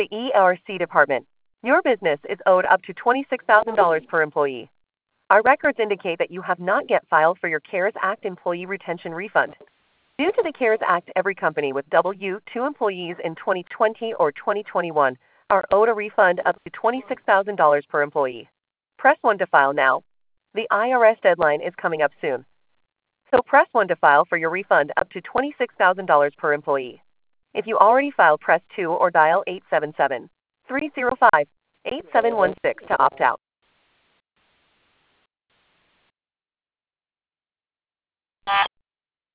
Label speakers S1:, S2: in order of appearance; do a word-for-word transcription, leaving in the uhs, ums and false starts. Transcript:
S1: The E R C department. Your business is owed up to twenty-six thousand dollars per employee. Our records indicate that you have not yet filed for your CARES Act employee retention refund. Due to the CARES Act, every company with W two employees in twenty twenty or twenty twenty-one are owed a refund up to twenty-six thousand dollars per employee. Press one to file now. The I R S deadline is coming up soon. So press one to file for your refund up to twenty-six thousand dollars per employee. If you already filed, press two or dial eight seven seven, three zero five, eight seven one six to opt out.